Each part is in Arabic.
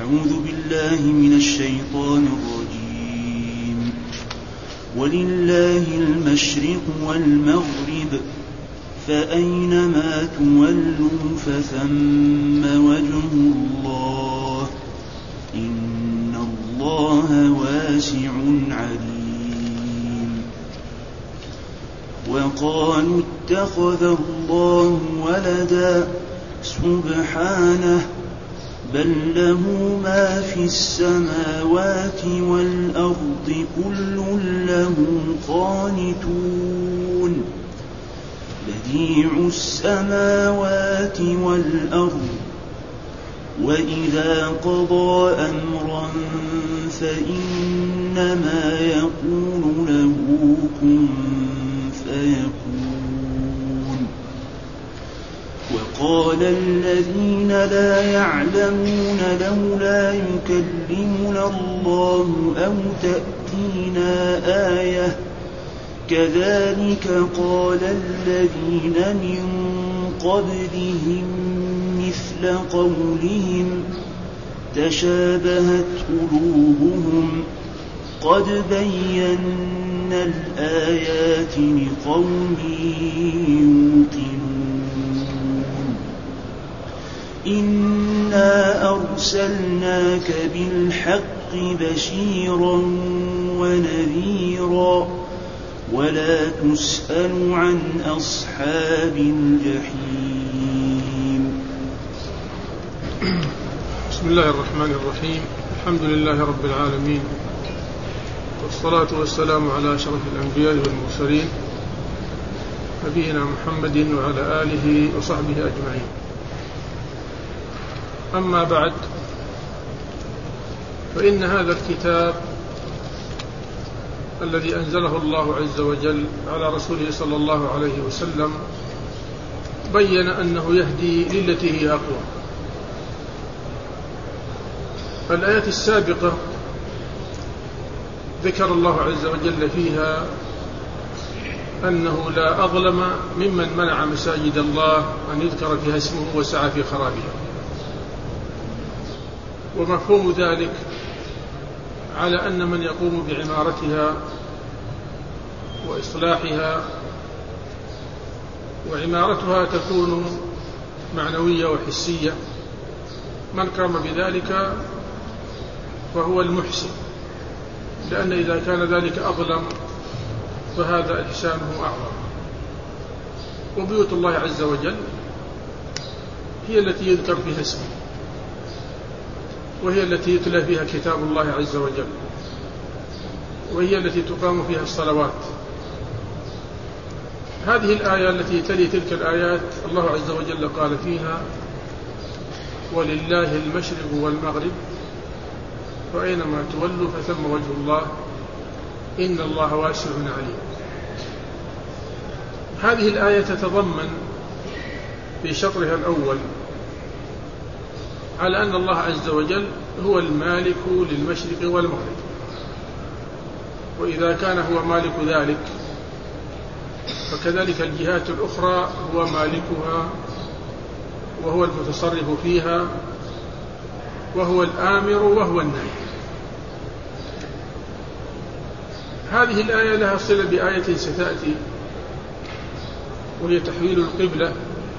أعوذ بالله من الشيطان الرجيم. ولله المشرق والمغرب فأينما تولوا فثم وجه الله إن الله واسع عليم. وقالوا اتخذ الله ولدا سبحانه بل له ما في السماوات والأرض كل له قانتون بديع السماوات والأرض وإذا قضى أمرا فإنما يقول له كن فيكون. وقال الذين لا يعلمون لولا يكلمنا الله أو تأتينا آية كذلك قال الذين من قبلهم مثل قولهم تشابهت قلوبهم قد بينا الآيات لقوم يوقنون. إنا أرسلناك بالحق بشيرا ونذيرا ولا تسأل عن أصحاب الجحيم. بسم الله الرحمن الرحيم. الحمد لله رب العالمين، والصلاة والسلام على أشرف الأنبياء والمرسلين نبينا محمد وعلى آله وصحبه أجمعين. أما بعد، فإن هذا الكتاب الذي أنزله الله عز وجل على رسوله صلى الله عليه وسلم بين أنه يهدي للتي هي أقوى. الآيات السابقة ذكر الله عز وجل فيها أنه لا أظلم ممن منع مساجد الله أن يذكر فيها اسمه وسعى في خرابها، ومفهوم ذلك على أن من يقوم بعمارتها وإصلاحها، وعمارتها تكون معنوية وحسية، من قام بذلك فهو المحسن، لأن إذا كان ذلك أظلم فهذا إحسانه أعظم. وبيوت الله عز وجل هي التي يذكر فيها اسمه، وهي التي يتلى فيها كتاب الله عز وجل، وهي التي تقام فيها الصلوات. هذه الآية التي تلي تلك الآيات الله عز وجل قال فيها ولله المشرق والمغرب فأينما تولوا فثم وجه الله إن الله واسع عليم. هذه الآية تتضمن في شطرها الأول على أن الله عز وجل هو المالك للمشرق والمغرب، وإذا كان هو مالك ذلك فكذلك الجهات الأخرى هو مالكها وهو المتصرف فيها وهو الآمر وهو الناهي. هذه الآية لها صلة بآية ستأتي، وهي تحويل القبلة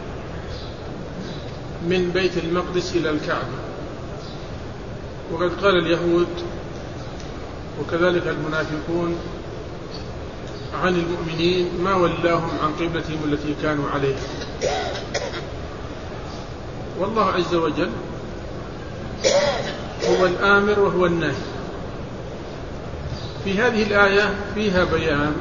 من بيت المقدس إلى الكعبة. وقد قال اليهود وكذلك المنافقون عن المؤمنين ما ولاهم عن قبلتهم التي كانوا عليها. والله عز وجل هو الآمر وهو الناهي. في هذه الآية فيها بيان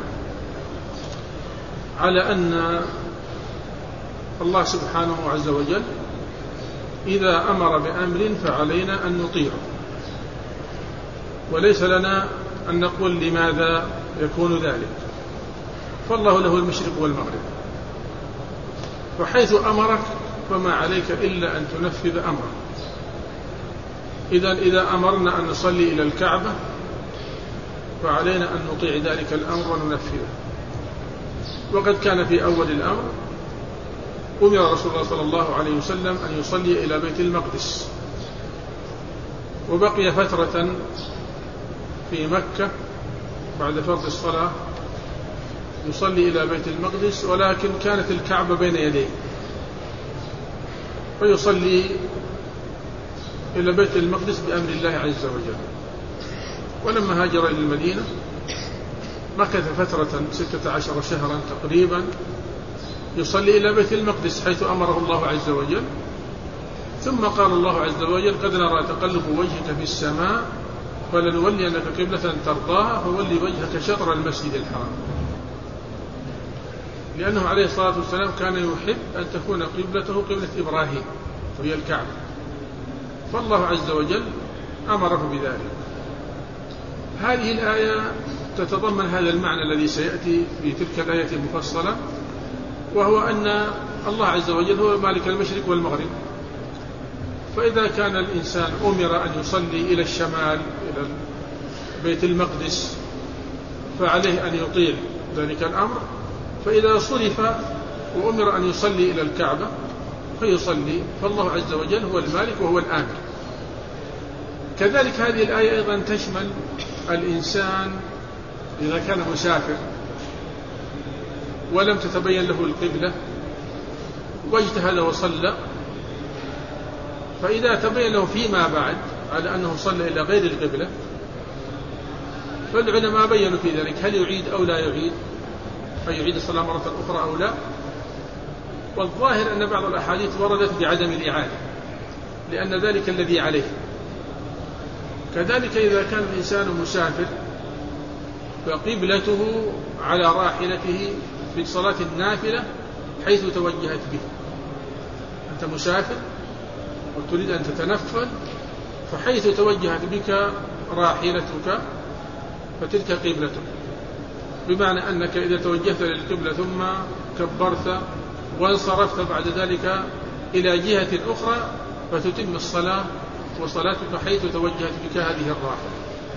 على أن الله سبحانه عز وجل إذا أمر بأمر فعلينا أن نطيعه، وليس لنا أن نقول لماذا يكون ذلك، فالله له المشرق والمغرب، وحيث أمرك فما عليك إلا أن تنفذ أمره. إذا أمرنا أن نصلي إلى الكعبة فعلينا أن نطيع ذلك الأمر وننفذه. وقد كان في أول الأمر أمر رسول الله صلى الله عليه وسلم أن يصلي إلى بيت المقدس، وبقي فترة في مكة بعد فرض الصلاة يصلي إلى بيت المقدس، ولكن كانت الكعبة بين يديه، فيصلي إلى بيت المقدس بأمر الله عز وجل. ولما هاجر إلى المدينة مكث فترة 16 شهرا تقريبا يصلي إلى بيت المقدس حيث أمره الله عز وجل. ثم قال الله عز وجل: قد نرى تقلب وجهك في السماء فلنولينك قبلة ترضاها فولي وجهك شطر المسجد الحرام. لأنه عليه الصلاة والسلام كان يحب أن تكون قبلته قبلة إبراهيم وهي الكعبة، فالله عز وجل أمره بذلك. هذه الآية تتضمن هذا المعنى الذي سيأتي في تلك الآية المفصلة، وهو أن الله عز وجل هو مالك المشرق والمغرب. فإذا كان الإنسان أمر أن يصلي إلى الشمال إلى بيت المقدس فعليه أن يطيع ذلك الأمر، فإذا صرف وأمر أن يصلي إلى الكعبة فيصلي، فالله عز وجل هو المالك وهو الآمر. كذلك هذه الآية أيضا تشمل الإنسان إذا كان مسافر ولم تتبين له القبلة واجتهد وصلى، فإذا تبين له فيما بعد على أنه صلى إلى غير القبلة فالعلماء بيّنوا في ذلك هل يعيد أو لا يعيد، فيعيد الصلاة مرة أخرى أو لا. والظاهر أن بعض الأحاديث وردت بعدم الإعادة لأن ذلك الذي عليه. كذلك إذا كان الإنسان مسافر فقبلته على راحلته في صلاة النافلة حيث توجهت به. أنت مسافر وتريد أن تتنفل فحيث توجهت بك راحلتك فتلك قبلتك، بمعنى أنك إذا توجهت للقبلة ثم كبرت وانصرفت بعد ذلك إلى جهة أخرى فتتم الصلاة وصلاتك حيث توجهت بك هذه الراحلة.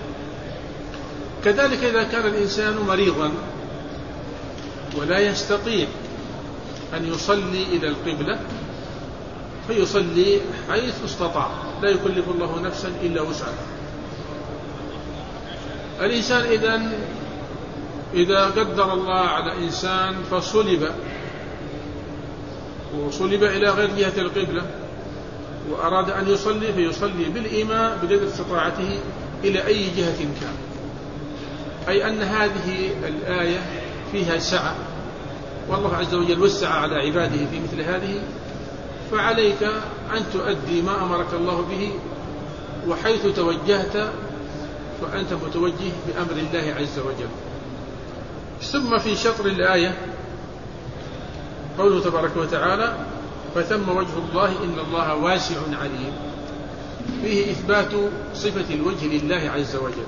كذلك إذا كان الإنسان مريضا ولا يستطيع أن يصلي إلى القبلة فيصلي حيث استطاع، لا يكلف الله نفسا إلا وسعها. الإنسان إذا قدر الله على إنسان فصلب إلى غير جهة القبلة وأراد أن يصلي فيصلي بالإيماء بقدر استطاعته إلى أي جهة كان، أي أن هذه الآية فيها سعة، والله عز وجل وسع على عباده في مثل هذه، فعليك أن تؤدي ما أمرك الله به، وحيث توجهت فأنت متوجه بأمر الله عز وجل. ثم في شطر الآية قوله تبارك وتعالى: فثم وجه الله إن الله واسع عليم، فيه إثبات صفة الوجه لله عز وجل.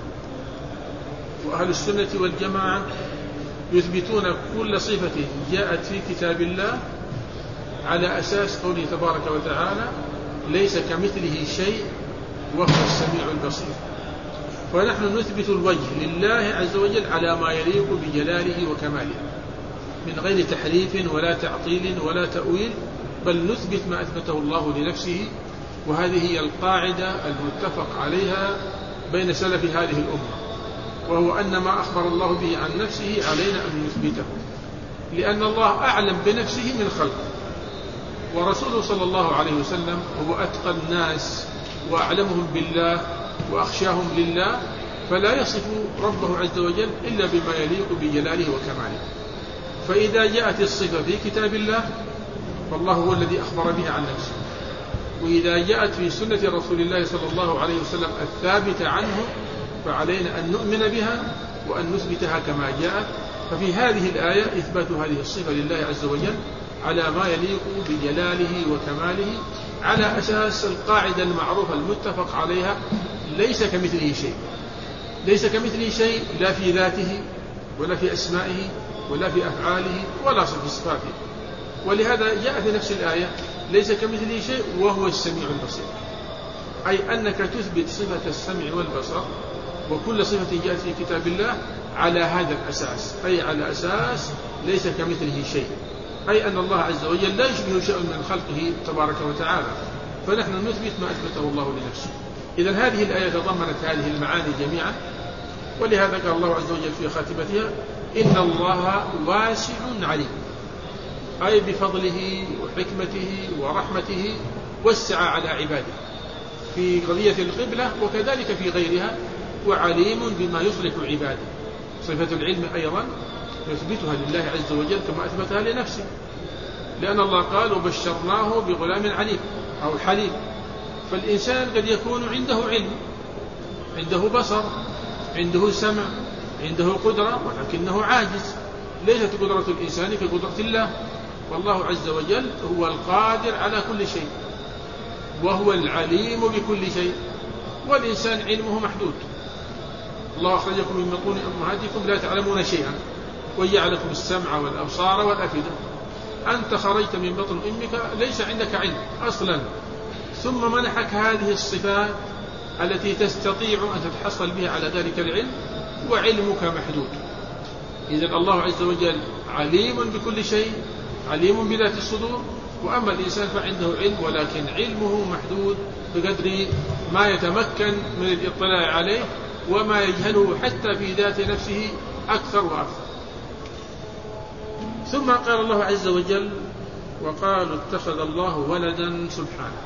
وأهل السنة والجماعة يثبتون كل صفة جاءت في كتاب الله على أساس قوله تبارك وتعالى: ليس كمثله شيء وهو السميع البصير. فنحن نثبت الوجه لله عز وجل على ما يليق بجلاله وكماله من غير تحريف ولا تعطيل ولا تأويل، بل نثبت ما أثبته الله لنفسه. وهذه هي القاعدة المتفق عليها بين سلف هذه الأمة، وهو أن ما أخبر الله به عن نفسه علينا أن نثبته، لأن الله أعلم بنفسه من خلقه، ورسوله صلى الله عليه وسلم هو أتقى الناس وأعلمهم بالله وأخشاهم لله، فلا يصف ربه عز وجل إلا بما يليق بجلاله وكماله. فإذا جاءت الصفة في كتاب الله فالله هو الذي أخبر بها عن نفسه، وإذا جاءت في سنة رسول الله صلى الله عليه وسلم الثابتة عنه فعلينا أن نؤمن بها وأن نثبتها كما جاءت. ففي هذه الآية إثبات هذه الصفة لله عز وجل على ما يليق بجلاله وكماله، على أساس القاعدة المعروفة المتفق عليها: ليس كمثله شيء. ليس كمثله شيء لا في ذاته ولا في أسمائه ولا في أفعاله ولا في صفاته. ولهذا جاء في نفس الآية: ليس كمثله شيء وهو السميع البصير، أي أنك تثبت صفة السمع والبصر وكل صفة جاءت في كتاب الله على هذا الأساس، أي على أساس ليس كمثله شيء، أي أن الله عز وجل لا يشبه شيء من خلقه تبارك وتعالى. فنحن نثبت ما أثبته الله لنفسه. إذن هذه الآية تضمنت هذه المعاني جميعا، ولهذا قال الله عز وجل في خاتمتها: إن الله واسع عليم، أي بفضله وحكمته ورحمته وسع على عباده في قضية القبلة وكذلك في غيرها، وعليم بما يصلح عباده. صفة العلم أيضا يثبتها لله عز وجل كما أثبتها لنفسه، لأن الله قال: وبشرناه بغلام عليم أو حليم. فالإنسان قد يكون عنده علم، عنده بصر، عنده سمع، عنده قدرة، ولكنه عاجز. ليست قدرة الإنسان كقدرة الله، والله عز وجل هو القادر على كل شيء، وهو العليم بكل شيء، والإنسان علمه محدود. الله أخرجكم من بطون أمهاتكم لا تعلمون شيئا وجعلكم السمع والأبصار والأفئدة. أنت خرجت من بطن أمك ليس عندك علم أصلا، ثم منحك هذه الصفات التي تستطيع أن تتحصل بها على ذلك العلم، وعلمك محدود. إذن الله عز وجل عليم بكل شيء، عليم بذات الصدور. وأما الإنسان فعنده علم، ولكن علمه محدود بقدر ما يتمكن من الاطلاع عليه، وما يجهله حتى في ذات نفسه أكثر وأكثر. ثم قال الله عز وجل: وقالوا اتخذ الله ولدا سبحانه.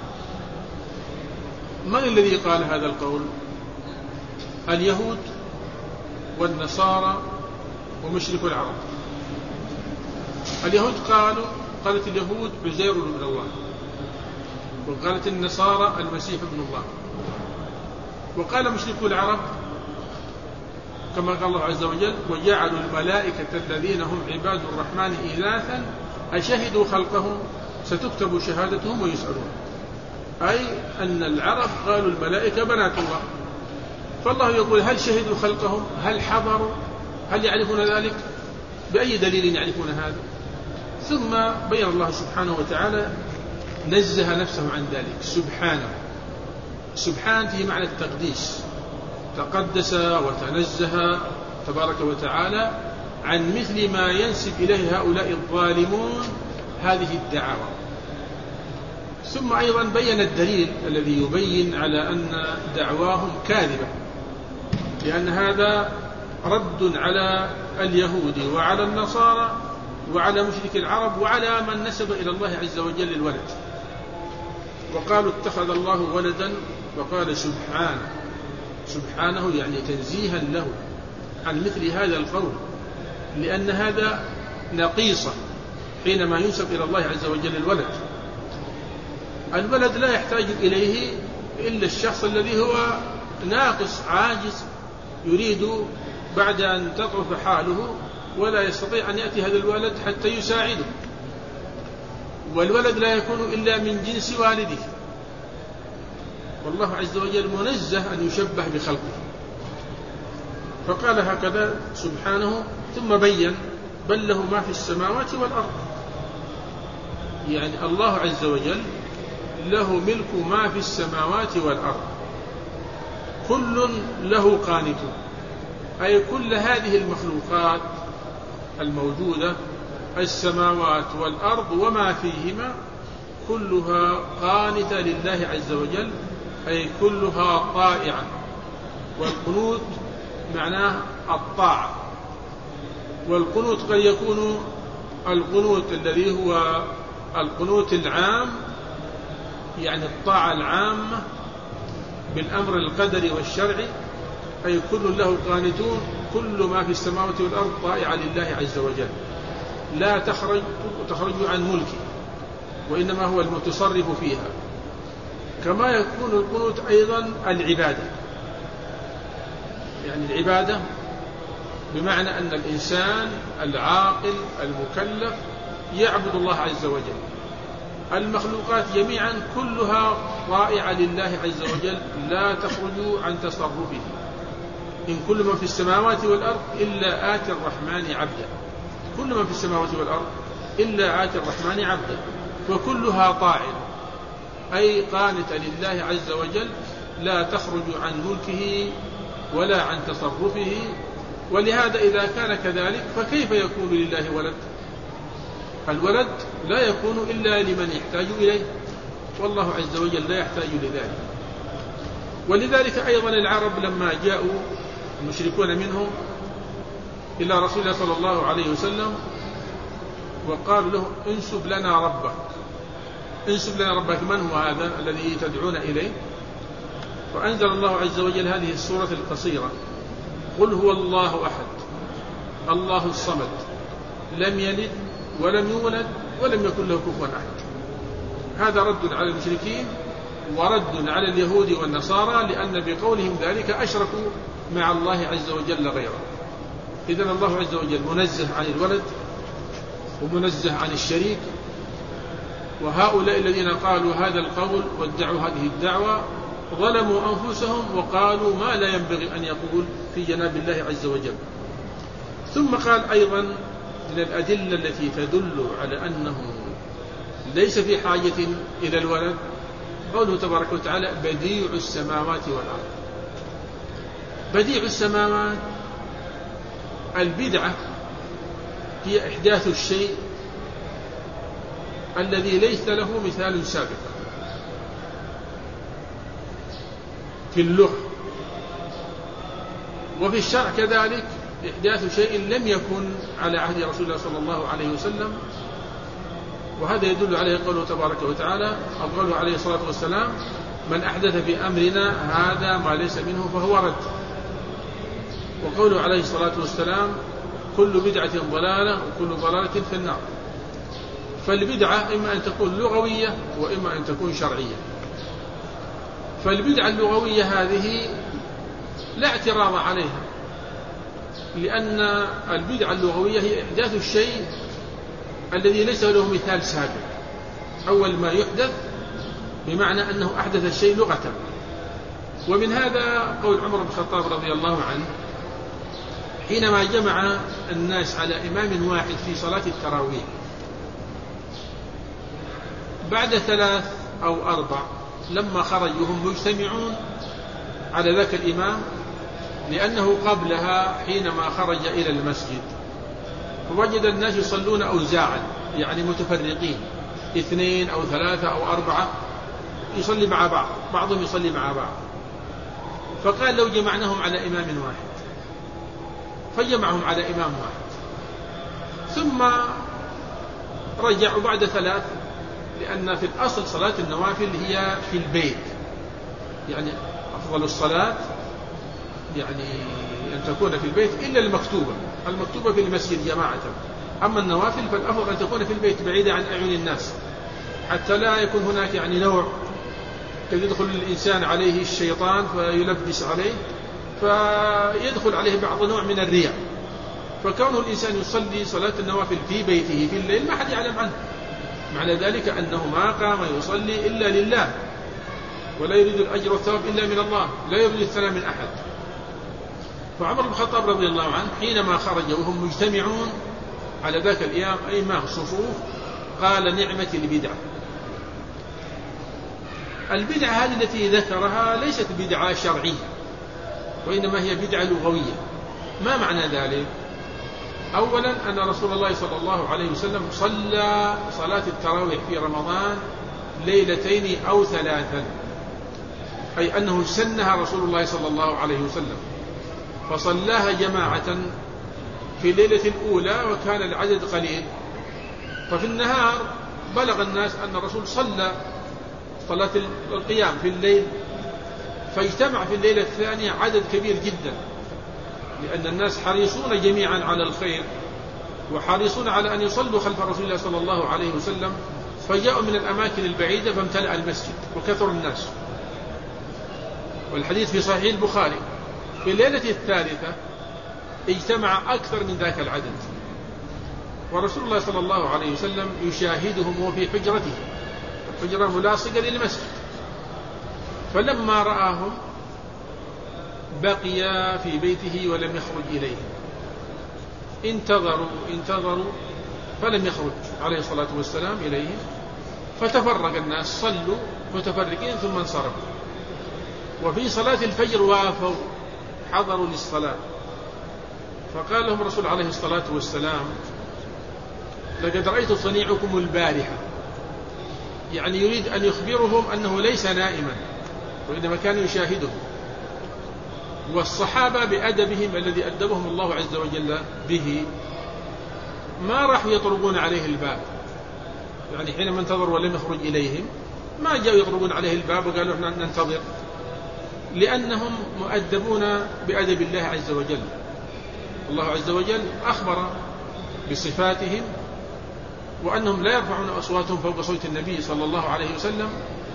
من الذي قال هذا القول؟ اليهود والنصارى ومشرك العرب. اليهود قالت اليهود عزير ابن الله، وقالت النصارى المسيح ابن الله، وقال مشرك العرب كما قال الله عز وجل: وجعلوا الملائكة الذين هم عباد الرحمن إناثا أشهدوا خلقهم ستكتب شهادتهم ويسألون. أي أن العرب قالوا الملائكة بنات الله، فالله يقول: هل شهدوا خلقهم؟ هل حضروا؟ هل يعرفون ذلك؟ بأي دليل يعرفون هذا؟ ثم بين الله سبحانه وتعالى نزه نفسه عن ذلك سبحانه. سبحان فيه معنى التقديس، تقدس وتنزه تبارك وتعالى عن مثل ما ينسب إليه هؤلاء الظالمون هذه الدعاوى. ثم أيضا بين الدليل الذي يبين على أن دعواهم كاذبة، لأن هذا رد على اليهود وعلى النصارى وعلى مشرك العرب وعلى من نسب إلى الله عز وجل الولد. وقالوا اتخذ الله ولدا، وقال سبحانه. سبحانه يعني تنزيها له عن مثل هذا القول، لأن هذا نقيصة حينما ينسب إلى الله عز وجل الولد. الولد لا يحتاج إليه إلا الشخص الذي هو ناقص عاجز، يريد بعد أن تضعف حاله ولا يستطيع أن يأتي هذا الولد حتى يساعده، والولد لا يكون إلا من جنس والده، والله عز وجل منزه أن يشبه بخلقه. فقال هكذا سبحانه، ثم بين: بل له ما في السماوات والأرض. يعني الله عز وجل له ملك ما في السماوات والأرض، كل له قانتون، أي كل هذه المخلوقات الموجودة، السماوات والأرض وما فيهما، كلها قانتة لله عز وجل، أي كلها طائعة. والقنوت معناه الطاعة، والقنوت قد يكون القنوت الذي هو القنوت العام، يعني الطاعة العامة بالأمر القدري والشرعي، أي كل له قانتون، كل ما في السماوات والأرض طائعة لله عز وجل، لا تخرج عن ملكه، وإنما هو المتصرف فيها. كما يكون القنوت أيضا العبادة، يعني العبادة بمعنى أن الإنسان العاقل المكلف يعبد الله عز وجل. المخلوقات جميعا كلها طائعة لله عز وجل، لا تخرج عن تصرفه. إن كل من في السماوات والأرض إلا آتي الرحمن عبدا، كل من في السماوات والأرض إلا آتي الرحمن عبدا، وكلها طاعة، أي قانتة لله عز وجل، لا تخرج عن ملكه ولا عن تصرفه. ولهذا إذا كان كذلك فكيف يكون لله ولد؟ الولد لا يكون إلا لمن يحتاج إليه، والله عز وجل لا يحتاج لذلك. ولذلك أيضا العرب لما جاءوا المشركون منهم إلى رسول الله صلى الله عليه وسلم وقالوا له انسب لنا ربك، انسب لنا ربك، من هو هذا الذي تدعون إليه؟ فأنزل الله عز وجل هذه السورة القصيرة: قل هو الله أحد الله الصمد لم يلد ولم يولد ولم يكن له كفوا أحد. هذا رد على المشركين ورد على اليهود والنصارى، لأن بقولهم ذلك أشركوا مع الله عز وجل غيره. إذن الله عز وجل منزه عن الولد ومنزه عن الشريك، وهؤلاء الذين قالوا هذا القول وادعوا هذه الدعوة ظلموا أنفسهم وقالوا ما لا ينبغي أن يقول في جناب الله عز وجل. ثم قال أيضا من الأدلة التي تدل على أنه ليس في حاجة إلى الولد قوله تبارك وتعالى: بديع السماوات والأرض. بديع السماوات، البدعة هي إحداث الشيء الذي ليس له مثال سابق في اللغة، وفي الشرع كذلك إحداث شيء لم يكن على عهد رسول الله صلى الله عليه وسلم. وهذا يدل عليه قوله تبارك وتعالى أو قوله عليه الصلاة والسلام: من أحدث في أمرنا هذا ما ليس منه فهو رد. وقوله عليه الصلاة والسلام: كل بدعة ضلالة وكل ضلالة في النار. فالبدعة إما أن تكون لغوية وإما أن تكون شرعية. فالبدعة اللغوية هذه لا اعتراض عليها، لأن البدعة اللغوية هي إحداث الشيء الذي ليس له مثال سابق. أول ما يحدث بمعنى أنه أحدث الشيء لغة. ومن هذا قول عمر بن الخطاب رضي الله عنه حينما جمع الناس على إمام واحد في صلاة التراويح بعد 3 أو 4 لما خرجوا هم مجتمعون على ذاك الإمام، لأنه قبلها حينما خرج إلى المسجد ووجد الناس يصلون أوزاعا، يعني متفرقين، 2 أو 3 أو 4 يصلي مع بعض، بعضهم يصلي مع بعض. فقال لو جمعناهم على إمام واحد، فجمعهم على إمام واحد. ثم رجعوا بعد 3، لأن في الأصل صلاة النوافل هي في البيت، يعني أفضل الصلاة يعني أن تكون في البيت إلا المكتوبة في المسجد جماعة. أما النوافل فالأفضل أن تكون في البيت بعيدة عن أعين الناس، حتى لا يكون هناك يعني نوع قد يدخل الإنسان عليه الشيطان فيلبس عليه فيدخل عليه بعض نوع من الرياء. فكونه الإنسان يصلي صلاة النوافل في بيته في الليل ما حد يعلم عنه، معنى ذلك أنه ما قام يصلي إلا لله، ولا يريد الأجر والثواب إلا من الله، لا يريد الثناء من أحد. فعمر بن الخطاب رضي الله عنه حينما خرج وهم مجتمعون على ذاك الإمام صفوف قال: نعمة البدعة. البدعة هذه التي ذكرها ليست بدعة شرعية، وإنما هي بدعة لغوية. ما معنى ذلك؟ أولا أن رسول الله صلى الله عليه وسلم صلى صلاة التراويح في رمضان 2 أو 3، أي أنه سنها رسول الله صلى الله عليه وسلم، فصلاها جماعة في الليلة الأولى وكان العدد قليل. ففي النهار بلغ الناس أن الرسول صلى صلاة القيام في الليل، فاجتمع في الليلة الثانية عدد كبير جدا، لأن الناس حريصون جميعا على الخير وحريصون على أن يصلوا خلف رسول الله صلى الله عليه وسلم، فجاءوا من الأماكن البعيدة فامتلأ المسجد وكثر الناس. والحديث في صحيح البخاري في الليلة الثالثة اجتمع أكثر من ذاك العدد، ورسول الله صلى الله عليه وسلم يشاهدهم وفي حجرته، حجرة ملاصقة للمسجد. فلما رآهم بقي في بيته ولم يخرج إليه. انتظروا فلم يخرج عليه الصلاة والسلام إليهم، فتفرق الناس صلوا متفرقين ثم انصرفوا. وفي صلاة الفجر وافوا حضروا للصلاة، فقال لهم الرسول عليه الصلاة والسلام: لقد رأيت صنيعكم البارحة، يعني يريد أن يخبرهم أنه ليس نائما، وإنما كانوا يشاهدهم. والصحابة بأدبهم الذي أدبهم الله عز وجل به ما راح يطرقون عليه الباب، يعني حينما انتظروا ولم يخرج إليهم ما جاءوا يطرقون عليه الباب وقالوا احنا ننتظر، لأنهم مؤدبون بأدب الله عز وجل. الله عز وجل أخبر بصفاتهم وأنهم لا يرفعون أصواتهم فوق صوت النبي صلى الله عليه وسلم،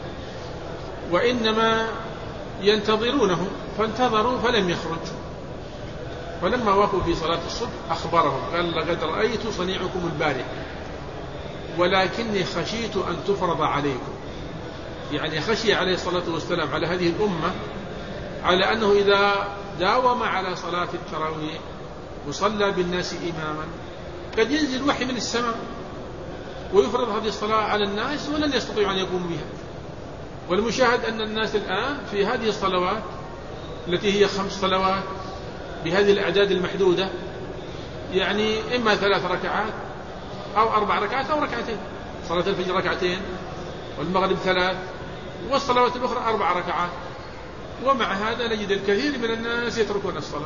وإنما ينتظرونه، فانتظروا فلم يخرج. فلما وقفوا في صلاة الصبح أخبرهم قال لقد رأيت صنيعكم البارح ولكني خشيت أن تفرض عليكم، يعني خشي عليه الصلاة والسلام على هذه الأمة على أنه إذا داوم على صلاة التراويح وصلى بالناس إماما قد ينزل وحي من السماء ويفرض هذه الصلاة على الناس ولن يستطيعوا أن يقوموا بها. والمشاهد أن الناس الآن في هذه الصلوات التي هي 5 صلوات بهذه الأعداد المحدودة، يعني إما 3 ركعات أو 4 ركعات أو ركعتين، صلاة الفجر 2 والمغرب 3 والصلوات الأخرى 4 ركعات. ومع هذا نجد الكثير من الناس يتركون الصلاة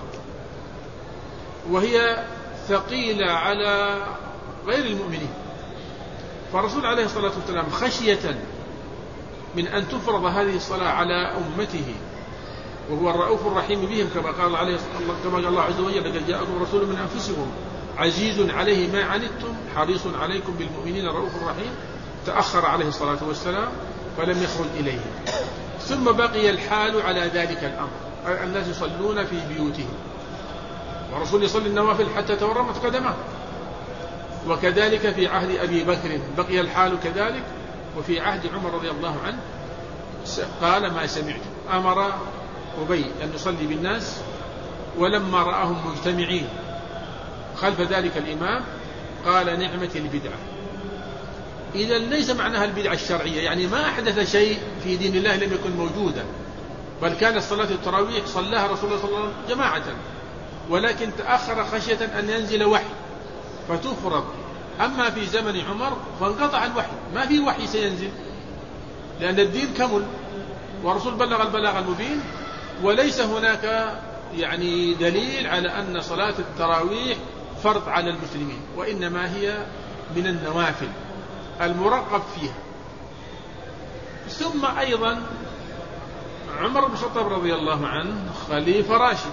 وهي ثقيلة على غير المؤمنين. فالرسول عليه الصلاة والسلام خشية من أن تفرض هذه الصلاة على أمته وهو الرؤوف الرحيم بهم كما قال الله عز وجل لقد جاءكم رسول من أنفسكم عزيز عليه ما عنتم حريص عليكم بالمؤمنين الرؤوف الرحيم، تأخر عليه الصلاة والسلام فلم يخرج إليهم. ثم بقي الحال على ذلك الأمر، الناس يصلون في بيوتهم والرسول يصلي النوافل حتى تورمت قدمه. وكذلك في عهد أبي بكر بقي الحال كذلك، وفي عهد عمر رضي الله عنه قال ما سمعت، أمر أبي أن يصلي بالناس ولما رآهم مجتمعين خلف ذلك الإمام قال نعمة البدعة. إذا ليس معناها البدعة الشرعية، يعني ما أحدث شيء في دين الله لم يكن موجودا، بل كانت صلاة التراويح صلاها رسول الله صلى الله عليه وسلم جماعة، ولكن تأخر خشية أن ينزل وحي فتفرض. أما في زمن عمر فانقطع الوحي، ما في وحي سينزل لأن الدين كمل ورسول بلغ البلاغ المبين، وليس هناك يعني دليل على أن صلاة التراويح فرض على المسلمين، وإنما هي من النوافل المرغب فيها. ثم أيضا عمر بن الخطاب رضي الله عنه خليفة راشد،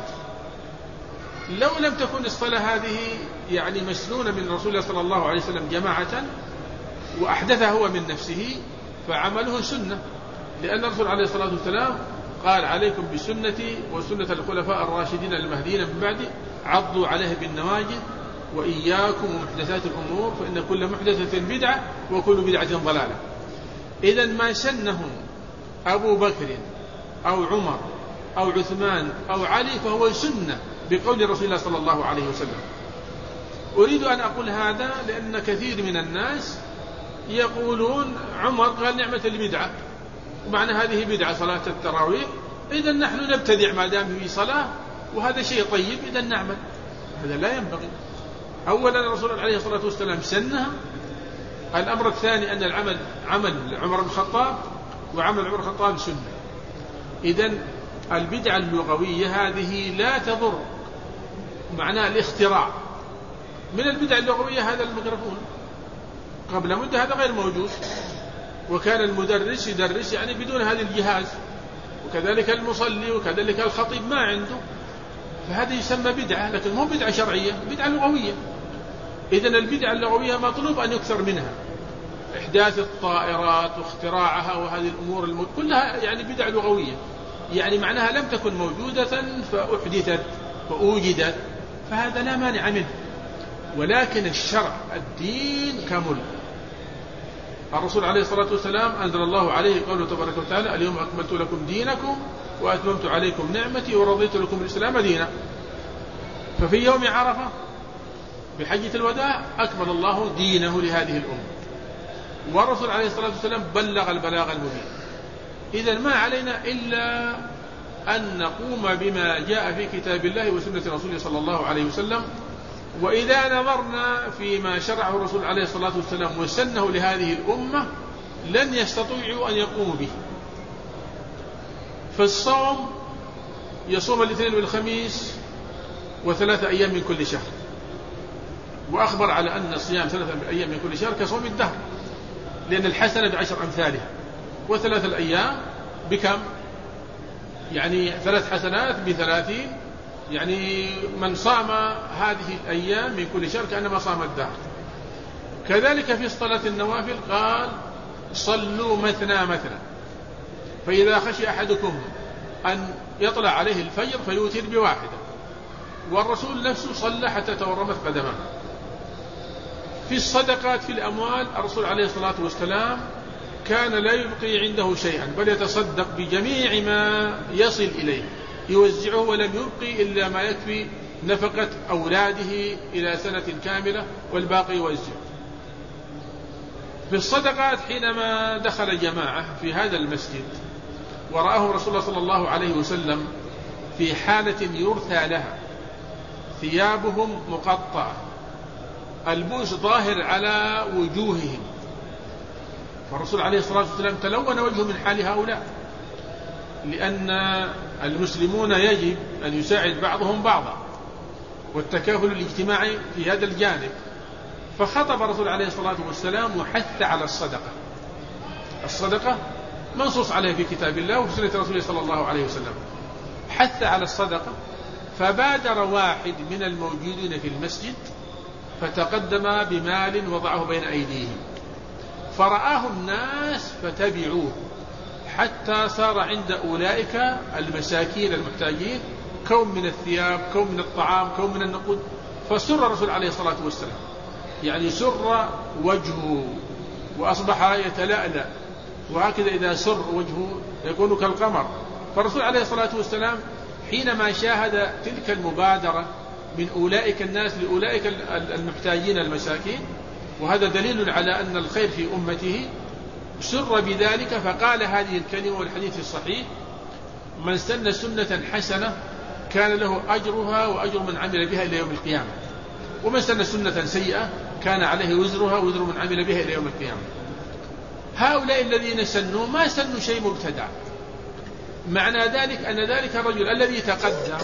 لو لم تكن الصلاة هذه يعني مسنونة من رسول الله صلى الله عليه وسلم جماعة وأحدثها هو من نفسه فعمله سنة، لأن الرسول عليه الصلاة والسلام قال عليكم بسنتي وسنة الخلفاء الراشدين المهديين من بعدي عضوا عليه بالنواجذ وإياكم ومحدثات الأمور فإن كل محدثة بدعة وكل بدعة ضلالة. إذا ما سنهم أبو بكر أو عمر أو عثمان أو علي فهو سنة بقول رسول الله صلى الله عليه وسلم. أريد أن أقول هذا لأن كثير من الناس يقولون عمر قال نعمة البدعة ومعنى هذه بدعة صلاة التراويح، إذا نحن نبتدع ما دام في صلاة وهذا شيء طيب إذا نعمل. هذا لا ينبغي. أولا الرسول عليه الصلاة والسلام سنها. الأمر الثاني أن العمل عمل عمر بن الخطاب وعمل عمر بن الخطاب سنة. إذن البدعة اللغوية هذه لا تضر، معناه الاختراع. من البدعة اللغوية هذا الميكروفون، قبل مدة هذا غير موجود، وكان المدرس يدرس يعني بدون هذا الجهاز، وكذلك المصلي وكذلك الخطيب ما عنده، فهذا يسمى بدعة، لكن مو بدعة شرعية، بدعة لغوية. إذن البدعة اللغوية مطلوب أن يكثر منها، إحداث الطائرات واختراعها وهذه الأمور كلها يعني بدعة لغوية، يعني معناها لم تكن موجودة فأحدثت فأوجدت، فهذا لا مانع منه. ولكن الشرع الدين كمل. الرسول عليه الصلاة والسلام أنزل الله عليه قوله تبارك وتعالى اليوم أكملت لكم دينكم وأتممت عليكم نعمتي ورضيت لكم الإسلام دينا. ففي يوم عرفة بحجة الوداع أكمل الله دينه لهذه الأمة، والرسول عليه الصلاة والسلام بلغ البلاغ المبين. إذن ما علينا إلا أن نقوم بما جاء في كتاب الله وسنة رسوله صلى الله عليه وسلم. وإذا نظرنا فيما شرعه الرسول عليه الصلاة والسلام وسنه لهذه الأمة لن يستطيعوا أن يقوموا به. فالصوم يصوم الاثنين والخميس و3 أيام من كل شهر، وأخبر على أن صيام 3 أيام من كل شهر كصوم الدهر، لأن الحسنة ب10 أمثالها، و3 الأيام بكم؟ يعني 3 حسنات ب30، يعني من صام هذه الأيام من كل شهر كأنما صام الدهر. كذلك في صلاة النوافل قال صلوا مثنى مثنى، فإذا خشي أحدكم أن يطلع عليه الفجر فيوتر بواحدة، والرسول نفسه صلى حتى تورمت قدمه. في الصدقات في الأموال الرسول عليه الصلاة والسلام كان لا يبقي عنده شيئا، بل يتصدق بجميع ما يصل إليه، يوزعه ولم يبقي إلا ما يكفي نفقة أولاده إلى سنة كاملة، والباقي يوزع. في الصدقات حينما دخل جماعة في هذا المسجد ورآه رسول الله صلى الله عليه وسلم في حالة يرثى لها، ثيابهم مقطعة، البؤس ظاهر على وجوههم، فالرسول عليه الصلاة والسلام تلون وجهه من حال هؤلاء، لأن المسلمون يجب أن يساعد بعضهم بعضا، والتكافل الاجتماعي في هذا الجانب. فخطب الرسول عليه الصلاة والسلام وحث على الصدقة. الصدقة منصوص عليها في كتاب الله وفي سنة رسوله صلى الله عليه وسلم، حث على الصدقة. فبادر واحد من الموجودين في المسجد فتقدم بمال وضعه بين أيديهم، فرآه الناس فتبعوه حتى صار عند أولئك المساكين المحتاجين كوم من الثياب، كوم من الطعام، كوم من النقود. فسر الرسول عليه الصلاة والسلام، يعني سر وجهه وأصبح يتلألأ، وهكذا إذا سر وجهه يكون كالقمر. فالرسول عليه الصلاة والسلام حينما شاهد تلك المبادرة من أولئك الناس لأولئك المحتاجين المساكين، وهذا دليل على أن الخير في أمته، سر بذلك فقال هذه الكلمة والحديث الصحيح: من سن سنة حسنة كان له أجرها وأجر من عمل بها إلى يوم القيامة، ومن سن سنة سيئة كان عليه وزرها ووزر من عمل بها إلى يوم القيامة. هؤلاء الذين سنوا ما سنوا شيء مبتدع، معنى ذلك أن ذلك الرجل الذي تقدم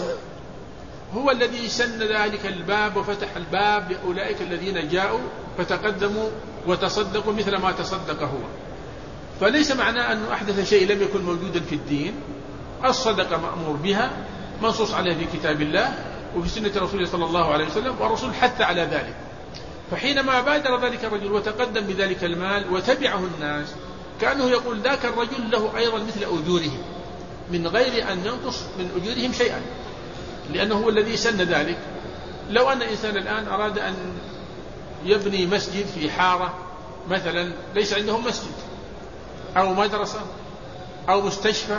هو الذي سن ذلك الباب وفتح الباب لأولئك الذين جاءوا فتقدموا وتصدقوا مثل ما تصدق هو. فليس معناه أنه أحدث شيء لم يكن موجودا في الدين. الصدقة مأمور بها، منصوص عليها في كتاب الله وفي سنة رسوله صلى الله عليه وسلم، والرسول حث على ذلك. فحينما بادر ذلك الرجل وتقدم بذلك المال وتبعه الناس، كأنه يقول ذاك الرجل له أيضا مثل أجورهم من غير أن ينقص من أجورهم شيئا، لأنه هو الذي سن ذلك. لو أن إنسان الآن أراد أن يبني مسجد في حارة مثلا ليس عندهم مسجد أو مدرسة أو مستشفى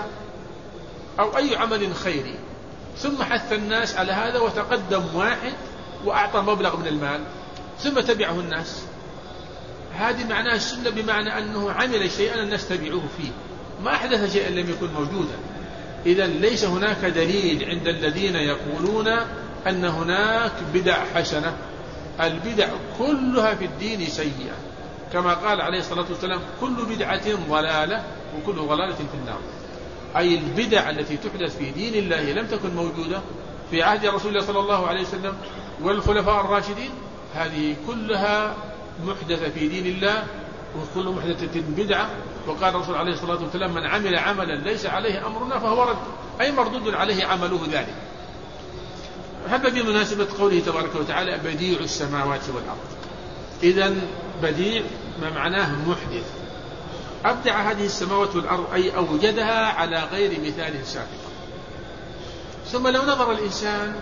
أو أي عمل خيري، ثم حث الناس على هذا وتقدم واحد وأعطى مبلغ من المال ثم تبعه الناس، هذه معناها السنة، بمعنى أنه عمل شيئا الناس تبعوه فيه، ما أحدث شيئا لم يكن موجودا. إذن ليس هناك دليل عند الذين يقولون أن هناك بدع حسنة. البدع كلها في الدين سيئة، كما قال عليه الصلاة والسلام: كل بدعة ضلالة وكل ضلالة في النار. أي البدع التي تحدث في دين الله لم تكن موجودة في عهد رسول الله صلى الله عليه وسلم والخلفاء الراشدين، هذه كلها محدثة في دين الله، وكل محدثة بدعة. وقال الرسول عليه الصلاة والسلام: من عمل عملا ليس عليه أمرنا فهو رد، أي مردود عليه عمله ذلك. هذا بمناسبة قوله تبارك وتعالى: بديع السماوات والأرض. إذن بديع ما معناه محدث، أبدع هذه السماوات والأرض أي أوجدها على غير مثال سابق. ثم لو نظر الإنسان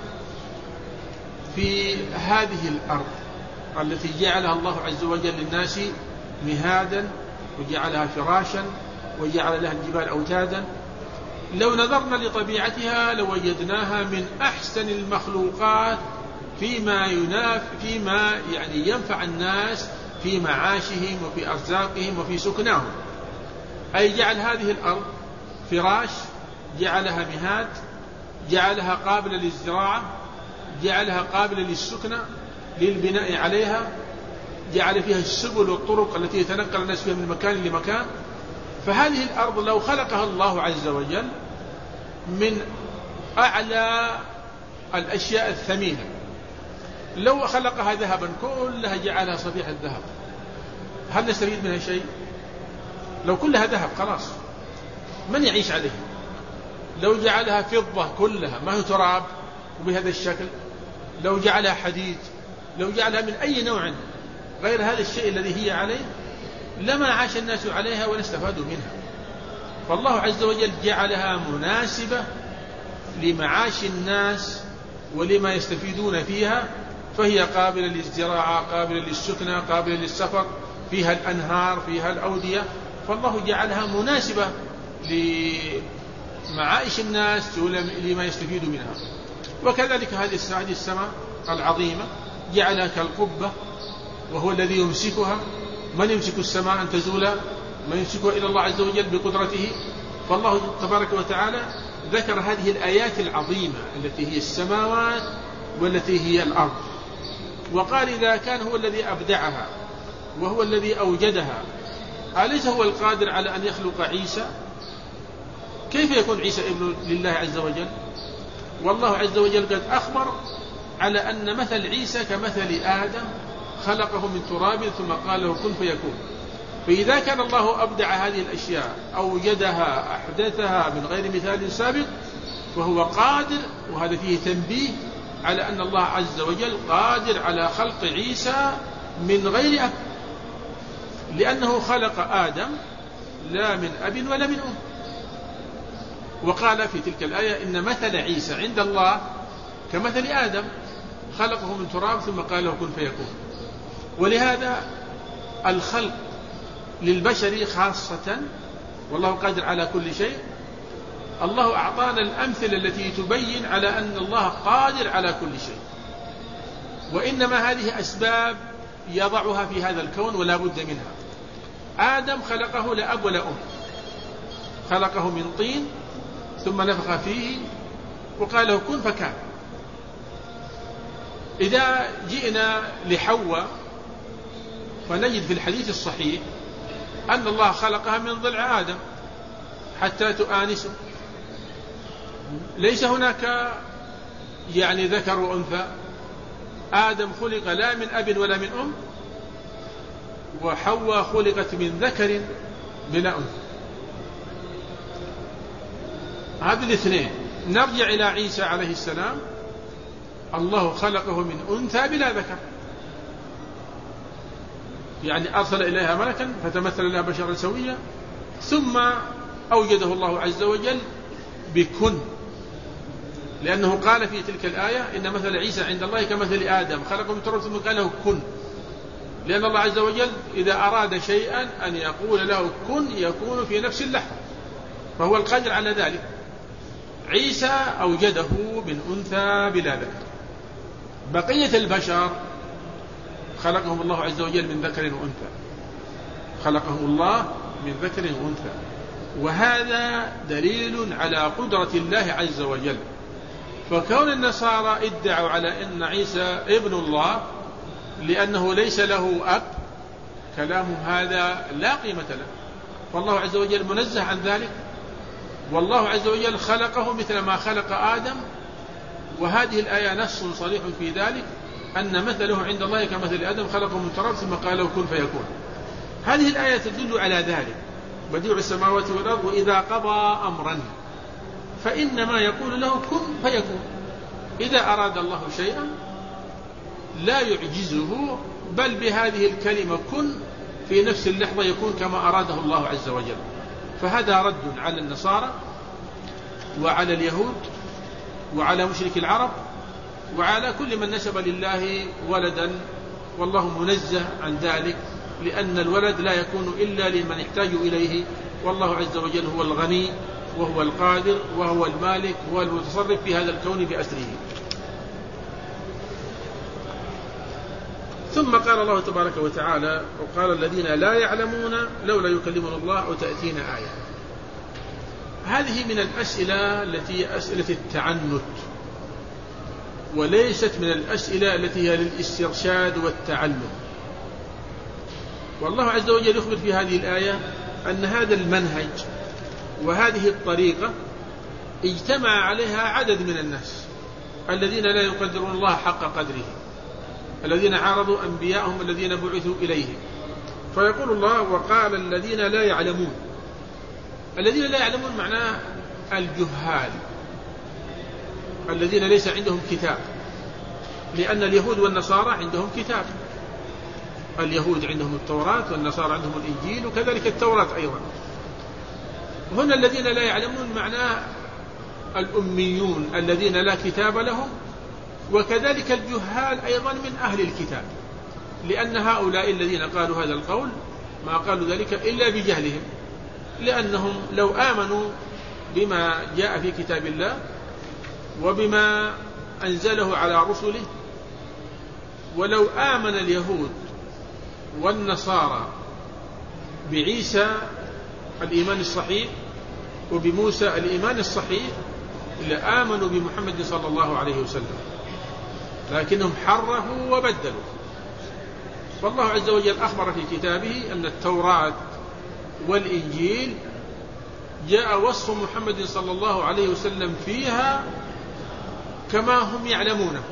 في هذه الأرض التي جعلها الله عز وجل للناس مهادا وجعلها فراشا وجعل لها الجبال أوتادا، لو نظرنا لطبيعتها لوجدناها من أحسن المخلوقات فيما يعني ينفع الناس في معاشهم وفي أرزاقهم وفي سكناهم. أي جعل هذه الأرض فراش، جعلها مهاد، جعلها قابلة للزراعة، جعلها قابلة للسكنة للبناء عليها، جعل فيها السبل والطرق التي يتنقل الناس فيها من مكان لمكان. فهذه الأرض لو خلقها الله عز وجل من أعلى الأشياء الثمينة. لو خلقها ذهبا كلها جعلها صفيحة ذهب، هل نستفيد منها شيء؟ لو كلها ذهب خلاص من يعيش عليه. لو جعلها فضة كلها ما هو تراب وبهذا الشكل، لو جعلها حديد، لو جعلها من أي نوع غير هذا الشيء الذي هي عليه، لما عاش الناس عليها ولا استفادوا منها. فالله عز وجل جعلها مناسبة لمعاش الناس ولما يستفيدون فيها، فهي قابلة للزراعة، قابلة للسكنة، قابلة للسفر، فيها الأنهار، فيها الأودية، فالله جعلها مناسبة لمعايش الناس لما يستفيد منها. وكذلك هذه السماء العظيمة جعلها كالقبة، وهو الذي يمسكها. من يمسك السماء أن تزول؟ من يمسكها إلى الله عز وجل بقدرته. فالله تبارك وتعالى ذكر هذه الآيات العظيمة التي هي السماوات والتي هي الأرض، وقال إذا كان هو الذي أبدعها وهو الذي أوجدها، أليس هو القادر على أن يخلق عيسى؟ كيف يكون عيسى ابن لله عز وجل؟ والله عز وجل قد أخبر على أن مثل عيسى كمثل آدم خلقه من تراب ثم قال له كن فيكون. فإذا كان الله أبدع هذه الأشياء، أوجدها، أحدثها من غير مثال سابق، فهو قادر، وهذا فيه تنبيه على أن الله عز وجل قادر على خلق عيسى من غير أب، لأنه خلق آدم لا من أب ولا من أم. وقال في تلك الآية إن مثل عيسى عند الله كمثل آدم خلقه من تراب ثم قال له كن فيكون. ولهذا الخلق للبشر خاصة، والله قادر على كل شيء، الله أعطانا الأمثلة التي تبين على أن الله قادر على كل شيء. وإنما هذه أسباب يضعها في هذا الكون ولا بد منها. آدم خلقه لا أب ولا أم، خلقه من طين ثم نفخ فيه وقال له كن فكان. إذا جئنا لحواء فنجد في الحديث الصحيح أن الله خلقها من ضلع آدم حتى تؤانسه. ليس هناك يعني ذكر وأنثى، آدم خلق لا من أب ولا من أم، وحواء خلقت من ذكر بلا أنثى. هذه الاثنين. نرجع إلى عيسى عليه السلام، الله خلقه من أنثى بلا ذكر، يعني أرسل إليها ملكا فتمثل لها بشرا سويا، ثم أوجده الله عز وجل بكن، لأنه قال في تلك الآية إن مثل عيسى عند الله كمثل آدم خلقه من تراب ثم قال له كن، لأن الله عز وجل إذا أراد شيئا أن يقول له كن يكون في نفس اللحظة، فهو القادر على ذلك. عيسى أوجده من أنثى بلا ذكر. بقية البشر خلقهم الله عز وجل من ذكر وأنثى، خلقهم الله من ذكر وأنثى، وهذا دليل على قدرة الله عز وجل. فكون النصارى ادعوا على أن عيسى ابن الله لأنه ليس له أب، كلامهم هذا لا قيمة له، والله عز وجل منزه عن ذلك. والله عز وجل خلقه مثل ما خلق آدم، وهذه الآية نص صريح في ذلك أن مثله عند الله كمثل آدم خلقه من تراب ثم قال له كن فيكون. هذه الآية تدل على ذلك، بديع السماوات والأرض وإذا قضى أمرا فإنما يقول له كن فيكون. إذا أراد الله شيئا لا يعجزه، بل بهذه الكلمة كن في نفس اللحظة يكون كما أراده الله عز وجل. فهذا رد على النصارى وعلى اليهود وعلى مشرك العرب وعلى كل من نسب لله ولدا، والله منزه عن ذلك، لأن الولد لا يكون إلا لمن يحتاج إليه، والله عز وجل هو الغني وهو القادر وهو المالك وهو المتصرف في هذا الكون بأسره. ثم قال الله تبارك وتعالى وقال الذين لا يعلمون لولا يكلمنا الله أو تأتينا آية. هذه من الأسئلة التي أسئلة التعنت، وليست من الأسئلة التي هي للاسترشاد والتعلم. والله عز وجل يخبر في هذه الآية أن هذا المنهج وهذه الطريقة اجتمع عليها عدد من الناس الذين لا يقدرون الله حق قدره، الذين عارضوا أنبياءهم الذين بعثوا إليهم. فيقول الله: وقال الذين لا يعلمون. الذين لا يعلمون معناه الجهال الذين ليس عندهم كتاب، لأن اليهود والنصارى عندهم كتاب، اليهود عندهم التوراة والنصارى عندهم الإنجيل، وكذلك التوراة أيضا. هنا الذين لا يعلمون معناه الأميون الذين لا كتاب لهم، وكذلك الجهال أيضا من أهل الكتاب، لأن هؤلاء الذين قالوا هذا القول ما قالوا ذلك إلا بجهلهم، لأنهم لو آمنوا بما جاء في كتاب الله وبما أنزله على رسله، ولو آمن اليهود والنصارى بعيسى الإيمان الصحيح وبموسى الإيمان الصحيح لآمنوا بمحمد صلى الله عليه وسلم، لكنهم حرفوا وبدلوا. فالله عز وجل أخبر في كتابه أن التوراة والإنجيل جاء وصف محمد صلى الله عليه وسلم فيها كما هم يعلمونه،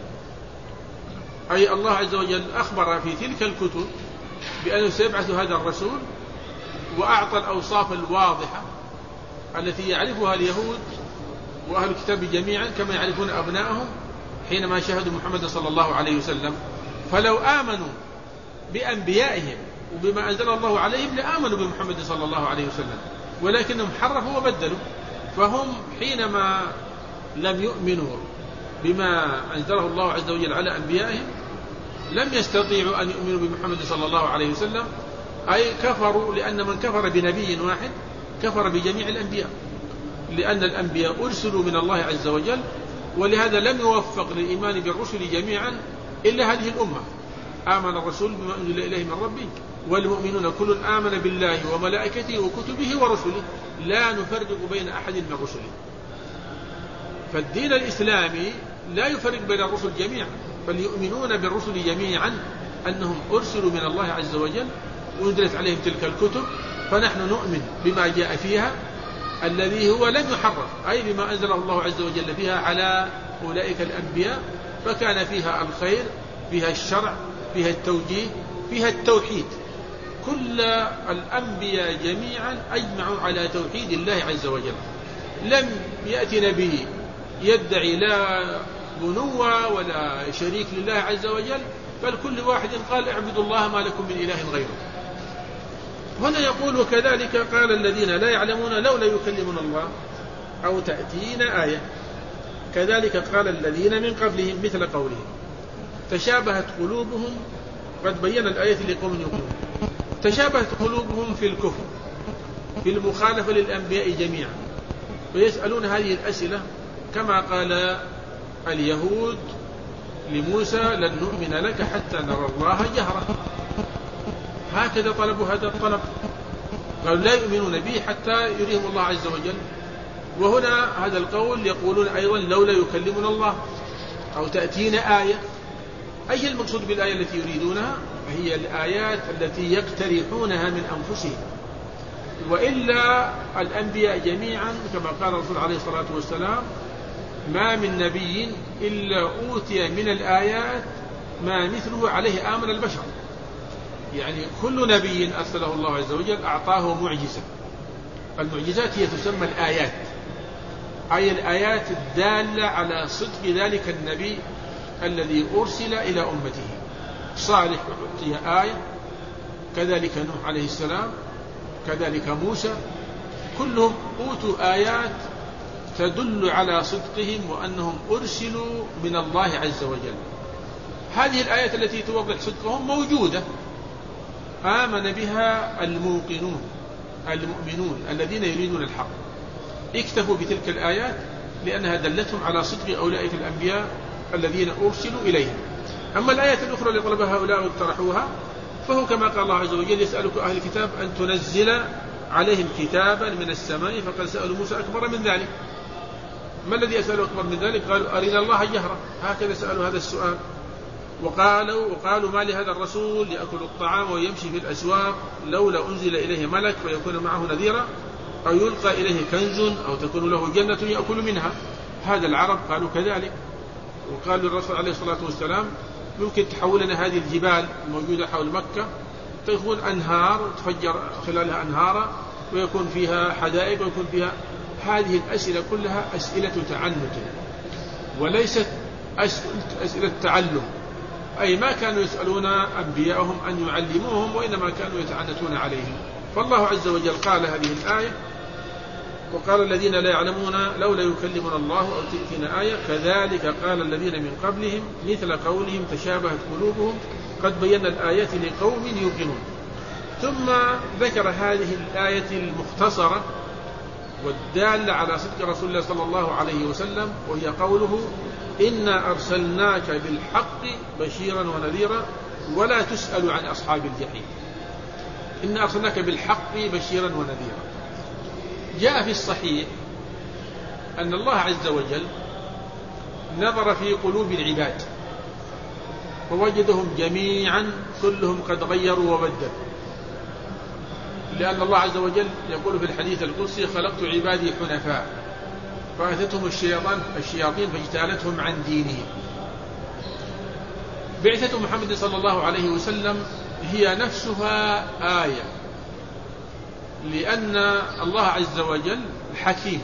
أي الله عز وجل أخبر في تلك الكتب بأنه سيبعث هذا الرسول، وأعطى الأوصاف الواضحة التي يعرفها اليهود وأهل الكتاب جميعا كما يعرفون أبنائهم حينما شاهدوا محمد صلى الله عليه وسلم. فلو آمنوا بأنبيائهم وبما أنزل الله عليهم لآمنوا بمحمد صلى الله عليه وسلم، ولكنهم حرفوا وبدلوا. فهم حينما لم يؤمنوا بما أنزله الله عز وجل على أنبيائهم لم يستطيعوا أن يؤمنوا بمحمد صلى الله عليه وسلم، أي كفروا، لأن من كفر بنبي واحد كفر بجميع الأنبياء، لأن الأنبياء أرسلوا من الله عز وجل، ولهذا لم يوفق للإيمان بالرسل جميعا إلا هذه الأمة. آمن الرسول بما أنزل إليه من ربه والمؤمنون كل آمن بالله وملائكته وكتبه ورسله لا نفرق بين أحد من رسله. فالدين الإسلامي لا يفرق بين الرسل جميعا، بل يؤمنون بالرسل جميعا أنهم أرسلوا من الله عز وجل وأنزلت عليهم تلك الكتب، فنحن نؤمن بما جاء فيها الذي هو لم يحرف، أي بما أنزله الله عز وجل فيها على أولئك الأنبياء، فكان فيها الخير، فيها الشرع، فيها التوجيه، فيها التوحيد. كل الأنبياء جميعا أجمعوا على توحيد الله عز وجل، لم يأتي نبي يدعي لا بنوة ولا شريك لله عز وجل، بل كل واحد قال اعبدوا الله ما لكم من إله غيره. هنا يقول: وكذلك قال الذين لا يعلمون لولا يكلمنا الله أو تأتينا آية. كذلك قال الذين من قبلهم مثل قولهم تشابهت قلوبهم. قد بينا الآية لقوم يؤمنون. تشابهت قلوبهم في الكفر، في المخالفة للأنبياء جميعا، ويسألون هذه الأسئلة كما قال اليهود لموسى: لن نؤمن لك حتى نرى الله جهرة. هكذا طلبوا هذا الطلب، قالوا لا يؤمنون به حتى يريهم الله عز وجل. وهنا هذا القول يقولون أيضا: لولا يكلمنا الله أو تأتينا آية. أي المقصود بالآية التي يريدونها؟ هي الآيات التي يقترحونها من أنفسهم، وإلا الأنبياء جميعا كما قال الرسول عليه الصلاة والسلام: ما من نبي إلا أوتي من الآيات ما مثله عليه آمن البشر. يعني كل نبي أرسله الله عز وجل أعطاه معجزة. المعجزات هي تسمى الآيات، أي الآيات الدالة على صدق ذلك النبي الذي أرسل إلى أمته. صالح أعطي آية، كذلك نوح عليه السلام، كذلك موسى، كلهم أوتوا آيات تدل على صدقهم وأنهم أرسلوا من الله عز وجل. هذه الآيات التي توضح صدقهم موجودة، آمن بها الموقنون المؤمنون الذين يريدون الحق، اكتفوا بتلك الآيات لأنها دلتهم على صدق أولئك الأنبياء الذين أرسلوا إليهم. أما الآيات الأخرى اللي طلبها هؤلاء واقترحوها فهو كما قال الله عز وجل: يسألك أهل الكتاب أن تنزل عليهم كتابا من السماء، فقد سألوا موسى أكبر من ذلك. ما الذي أسألوا أكبر من ذلك؟ قالوا أرنا الله جهرة. هكذا سألوا هذا السؤال. وقالوا ما لهذا الرسول يأكل الطعام ويمشي في الأسواق، لولا أنزل إليه ملك فيكون معه نذيرا. أو يلقى إليه كنز أو تكون له جنة يأكل منها. هذا العرب قالوا كذلك، وقال للرسول عليه الصلاة والسلام يمكن تحول لنا هذه الجبال الموجودة حول مكة تكون أنهار تفجر خلالها أنهارا ويكون فيها حدائق ويكون فيها. هذه الأسئلة كلها أسئلة تعنت وليست أسئلة تعلم، أي ما كانوا يسألون أنبياءهم أن يعلموهم وإنما كانوا يتعنتون عليهم. فالله عز وجل قال هذه الآية وقال الذين لا يعلمون لولا يكلمنا الله أو تأتينا آية كذلك قال الذين من قبلهم مثل قولهم تشابهت قلوبهم قد بينا الآيات لقوم يوقنون. ثم ذكر هذه الآية المختصرة والدالة على صدق رسول الله صلى الله عليه وسلم، وهي قوله إنا أرسلناك بالحق بشيرا ونذيرا ولا تسأل عن أصحاب الجحيم. إنا أرسلناك بالحق بشيرا ونذيرا. جاء في الصحيح أن الله عز وجل نظر في قلوب العباد فوجدهم جميعا كلهم قد غيروا وبدلوا، لأن الله عز وجل يقول في الحديث القدسي خلقت عبادي حنفاء فأتتهم الشياطين فاجتالتهم عن دينهم. بعثة محمد صلى الله عليه وسلم هي نفسها آية، لأن الله عز وجل حكيم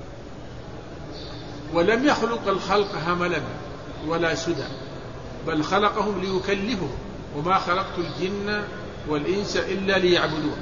ولم يخلق الخلق هملا ولا سدى، بل خلقهم ليكلفهم وما خلقت الجن والإنس إلا ليعبدون.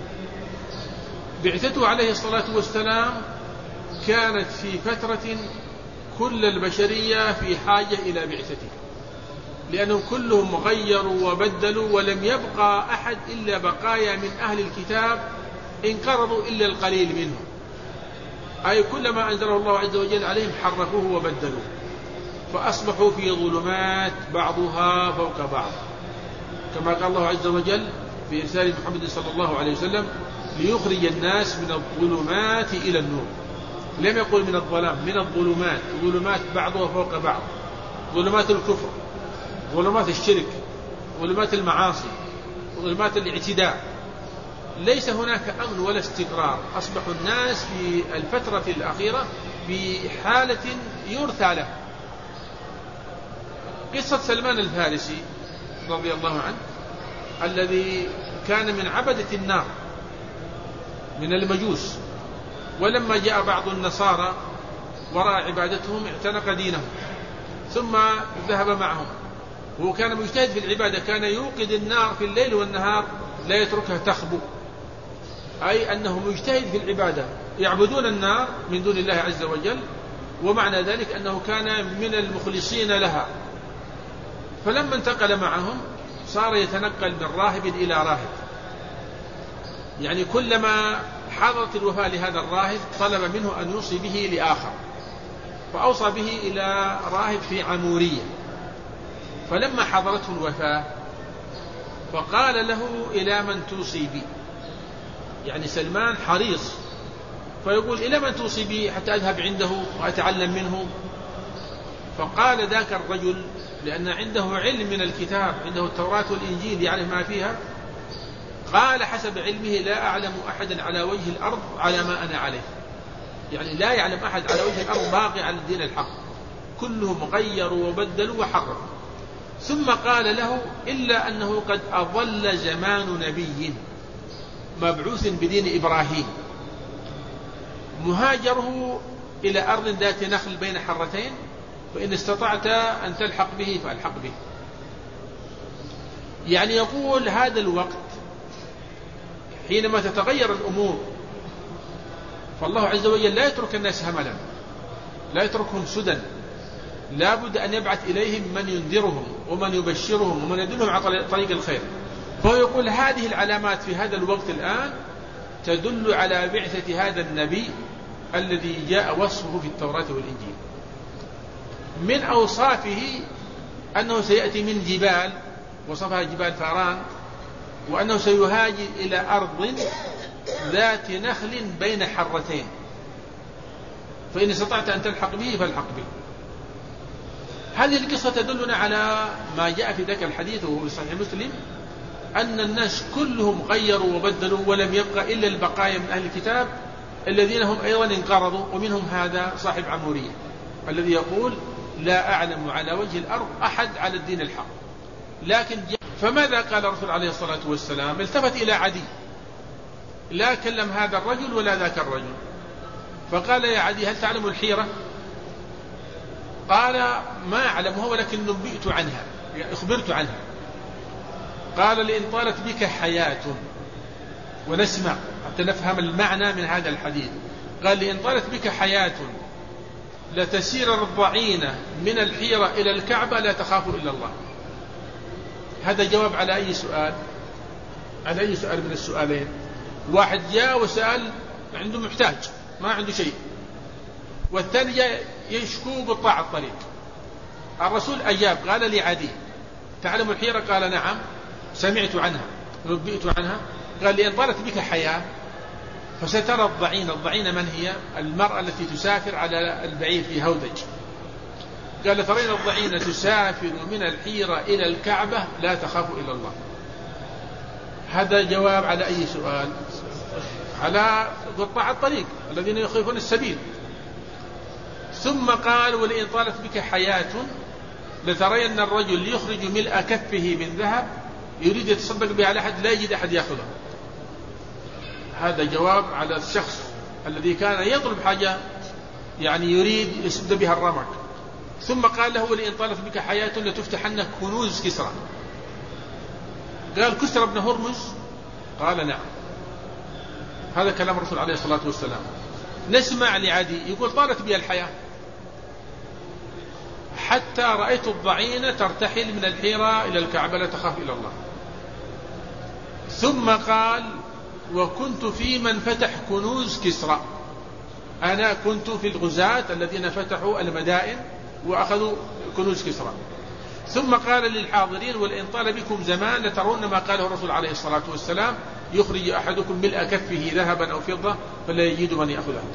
بعثته عليه الصلاة والسلام كانت في فترة كل البشرية في حاجة إلى بعثته، لأنهم كلهم غيروا وبدلوا ولم يبقى أحد إلا بقايا من أهل الكتاب انقرضوا إلا القليل منهم، أي كلما أنزله الله عز وجل عليهم حرفوه وبدلوه فأصبحوا في ظلمات بعضها فوق بعض، كما قال الله عز وجل في إرسال محمد صلى الله عليه وسلم ليخرج الناس من الظلمات إلى النور. لم يقل من الظلام، من الظلمات، ظلمات بعضها فوق بعض، ظلمات الكفر، ظلمات الشرك، ظلمات المعاصي، ظلمات الاعتداء. ليس هناك أمن ولا استقرار، أصبح الناس في الفترة الأخيرة في حالة يرثى له. قصة سلمان الفارسي رضي الله عنه الذي كان من عبدة النار من المجوس، ولما جاء بعض النصارى وراء عبادتهم اعتنق دينهم ثم ذهب معهم، وهو كان مجتهد في العبادة، كان يوقد النار في الليل والنهار لا يتركها تخبو، أي أنه مجتهد في العبادة، يعبدون النار من دون الله عز وجل، ومعنى ذلك أنه كان من المخلصين لها. فلما انتقل معهم صار يتنقل من راهب إلى راهب، يعني كلما حضرت الوفاة لهذا الراهب طلب منه أن يوصي به لآخر، فأوصى به إلى راهب في عمورية. فلما حضرته الوفاة فقال له إلى من توصي بي، يعني سلمان حريص فيقول إلى من توصي بي حتى أذهب عنده وأتعلم منه. فقال ذاك الرجل لأن عنده علم من الكتاب، عنده التوراة والإنجيل يعرف ما فيها، قال حسب علمه لا أعلم أحدا على وجه الأرض على ما أنا عليه، يعني لا يعلم أحد على وجه الأرض باقي على الدين الحق، كلهم غيروا وبدلوا وحرفوا. ثم قال له إلا أنه قد أضل زمان نبي مبعوث بدين إبراهيم مهاجره إلى أرض ذات نخل بين حرتين، فإن استطعت أن تلحق به فألحق به. يعني يقول هذا الوقت حينما تتغير الأمور فالله عز وجل لا يترك الناس هملا، لا يتركهم سدى، لا بد أن يبعث إليهم من ينذرهم ومن يبشرهم ومن يدلهم على طريق الخير. فهو يقول هذه العلامات في هذا الوقت الآن تدل على بعثة هذا النبي الذي جاء وصفه في التوراة والإنجيل. من أوصافه أنه سيأتي من جبال وصفها جبال فاران، وأنه سيهاجر إلى أرض ذات نخل بين حرتين، فإن استطعت أن تلحق به فالحق به. هذه القصة تدلنا على ما جاء في ذاك الحديث وهو في صحيح مسلم أن الناس كلهم غيروا وبدلوا ولم يبقى إلا البقايا من أهل الكتاب الذين هم أيضا انقرضوا، ومنهم هذا صاحب عمورية الذي يقول لا أعلم على وجه الأرض أحد على الدين الحق. لكن فماذا قال الرسول عليه الصلاة والسلام؟ التفت إلى عدي، لا كلم هذا الرجل ولا ذاك الرجل، فقال يا عدي هل تعلم الحيرة؟ قال ما أعلمها ولكن نبئت عنها، يعني أخبرت عنها. قال لئن طالت بك حياة، ونسمع حتى نفهم المعنى من هذا الحديث. قال لئن طالت بك حياة لتسير الضعينة من الحيرة إلى الكعبة لا تخاف إلا الله. هذا جواب على أي سؤال؟ على أي سؤال من السؤالين؟ واحد جاء وسأل عنده محتاج ما عنده شيء، والثاني جاء يشكو قطاع الطريق. الرسول أجاب قال لي عدي تعلم الحيرة؟ قال نعم سمعت عنها نبئت عنها. قال لئن طالت بك حياة فسترى الضعينة. الضعينة من هي؟ المرأة التي تسافر على البعير في هودج. قال ترين الضعينة تسافر من الحيرة إلى الكعبة لا تخاف إلا الله. هذا جواب على أي سؤال؟ على قطاع الطريق الذين يخيفون السبيل. ثم قال ولئن طالت بك حياة لترين الرجل يخرج ملء كفه من ذهب يريد يتصدق بها على أحد لا يجد أحد يأخذه. هذا جواب على الشخص الذي كان يطلب حاجة يعني يريد يسد بها الرمق. ثم قال له ولئن طالت بك حياة لتفتحن كنوز كسرى. قال كسرى بن هرمز؟ قال نعم. هذا كلام الرسول عليه الصلاة والسلام. نسمع لعدي يقول طالت بي الحياة حتى رأيت الضعينة ترتحل من الحيرة إلى الكعبة لا تخاف إلا الله. ثم قال وكنت في من فتح كنوز كسرى. أنا كنت في الغزاة الذين فتحوا المدائن وأخذوا كنوز كسرى. ثم قال للحاضرين ولئن طال بكم زمان لترون ما قاله الرسول عليه الصلاة والسلام يخرج أحدكم ملء كفه ذهبا أو فضة فلا يجد من يأخذه.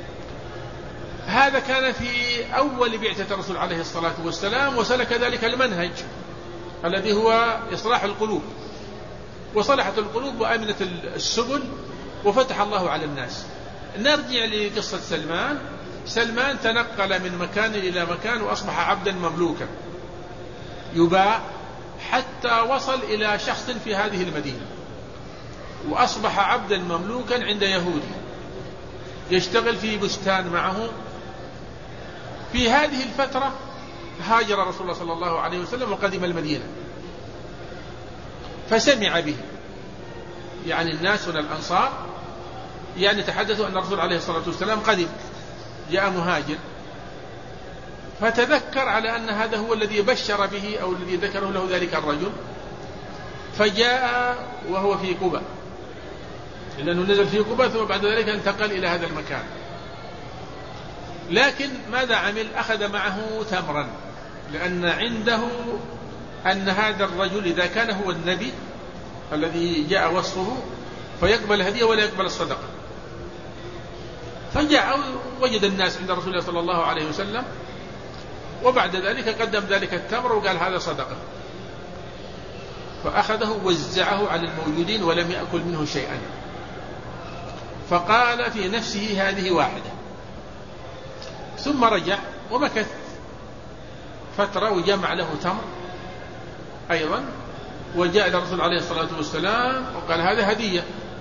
هذا كان في أول بعثة الرسول عليه الصلاة والسلام، وسلك ذلك المنهج الذي هو إصلاح القلوب، وصلحت القلوب وأمنت السبل وفتح الله على الناس. نرجع لقصة سلمان. سلمان تنقل من مكان إلى مكان وأصبح عبدا مملوكا يباع حتى وصل إلى شخص في هذه المدينة، وأصبح عبدا مملوكا عند يهودي يشتغل في بستان معه. في هذه الفترة هاجر رسول الله صلى الله عليه وسلم وقدم المدينة، فسمع به يعني الناس من الأنصار يعني تحدثوا أن الرسول عليه الصلاة والسلام قدم جاء مهاجر، فتذكر على أن هذا هو الذي بشر به أو الذي ذكره له ذلك الرجل، فجاء وهو في قباء، لأنه نزل في قباء ثم بعد ذلك انتقل إلى هذا المكان. لكن ماذا عمل؟ أخذ معه تمرا، لأن عنده أن هذا الرجل إذا كان هو النبي الذي جاء وصفه فيقبل هدية ولا يقبل الصدقة. فجاء وجد الناس عند رسول الله صلى الله عليه وسلم، وبعد ذلك قدم ذلك التمر وقال هذا صدقة، فأخذه وزعه على الموجودين ولم يأكل منه شيئا. فقال في نفسه هذه واحدة، ثم رجع ومكث فترة وجمع له تمر أيضا، وجاء الرسول عليه الصلاة والسلام وقال هذا هدية،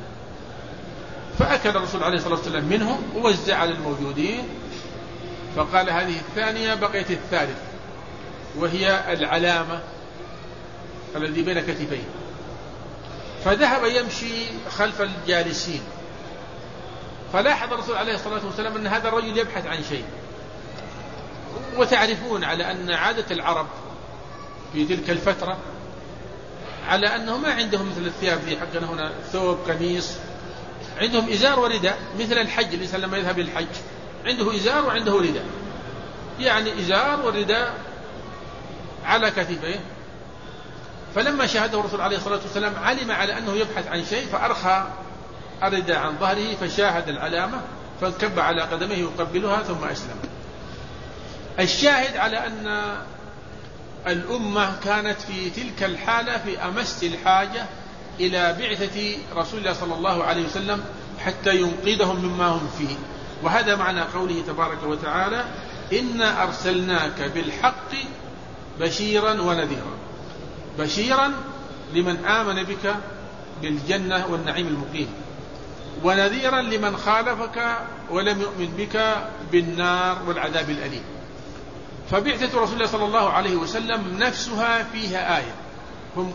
فأكل الرسول عليه الصلاة والسلام منه ووزع على الموجودين. فقال هذه الثانية، بقيت الثالث وهي العلامة الذي بين كتفيه. فذهب يمشي خلف الجالسين، فلاحظ الرسول عليه الصلاة والسلام أن هذا الرجل يبحث عن شيء. وتعرفون على أن عادة العرب في تلك الفترة على أنه ما عندهم مثل الثياب ذي حقنا هنا ثوب قميص، عندهم إزار ورداء مثل الحج. الإنسان لما يذهب للحج عنده إزار وعنده رداء، يعني إزار والرداء على كتفيه. فلما شاهده الرسول عليه الصلاة والسلام علم على أنه يبحث عن شيء، فأرخى الرداء عن ظهره فشاهد العلامة فانكب على قدمه يقبلها ثم أسلم. الشاهد على أن الأمة كانت في تلك الحالة في أمس الحاجة إلى بعثة رسول الله صلى الله عليه وسلم حتى ينقذهم مما هم فيه. وهذا معنى قوله تبارك وتعالى: إنا أرسلناك بالحق بشيرا ونذيرا. بشيرا لمن آمن بك بالجنة والنعيم المقيم، ونذيرا لمن خالفك ولم يؤمن بك بالنار والعذاب الأليم. فبعثة رسول الله صلى الله عليه وسلم نفسها فيها آية. هم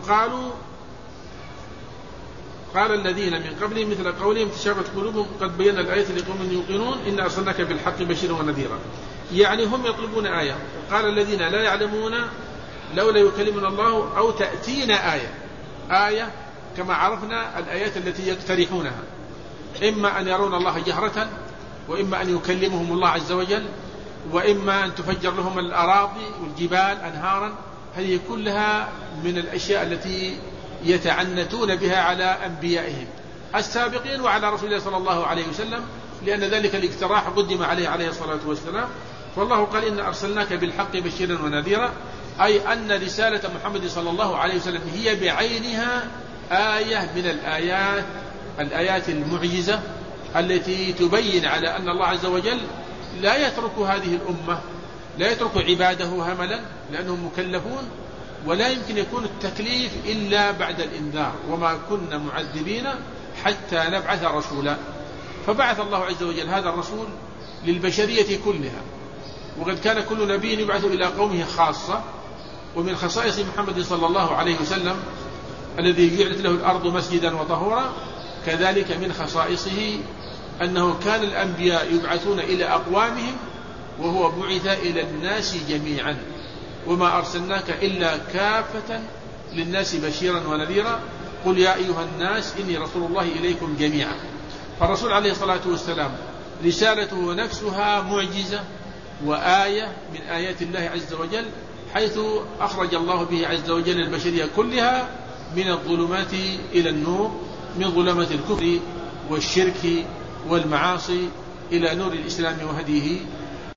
قال الذين من قبلهم مثل قولهم تشابهت قلوبهم قد بينا الآية لقوم يوقنون إنا أرسلناك بالحق بشيرا ونذيرا. يعني هم يطلبون آية. قال الذين لا يعلمون لولا يكلمنا الله أو تأتينا آية كما عرفنا الآيات التي يقترحونها، إما أن يرون الله جهرة، وإما أن يكلمهم الله عز وجل، وإما أن تفجر لهم الأراضي والجبال أنهارا. هذه كلها من الأشياء التي يتعنتون بها على أنبيائهم السابقين وعلى رسول الله صلى الله عليه وسلم، لأن ذلك الاقتراح قدم عليه الصلاة والسلام. فالله قال: إن أرسلناك بالحق بشيرا ونذيرا، أي أن رسالة محمد صلى الله عليه وسلم هي بعينها آية من الآيات المعجزة التي تبين على أن الله عز وجل لا يترك هذه الأمة، لا يترك عباده هملا، لأنهم مكلفون، ولا يمكن يكون التكليف إلا بعد الإنذار، وما كنا معذبين حتى نبعث رسولا. فبعث الله عز وجل هذا الرسول للبشرية كلها. وقد كان كل نبي يبعث إلى قومه خاصة. ومن خصائص محمد صلى الله عليه وسلم الذي جعلت له الأرض مسجدا وطهورا، كذلك من خصائصه أنه كان الأنبياء يبعثون إلى أقوامهم وهو بعث إلى الناس جميعا. وما أرسلناك إلا كافة للناس بشيرا ونذيرا، قل يا أيها الناس إني رسول الله إليكم جميعا. فالرسول عليه الصلاة والسلام رسالته نفسها معجزة وآية من آيات الله عز وجل، حيث أخرج الله به عز وجل البشرية كلها من الظلمات إلى النور، من ظلمات الكفر والشرك والمعاصي إلى نور الإسلام وهديه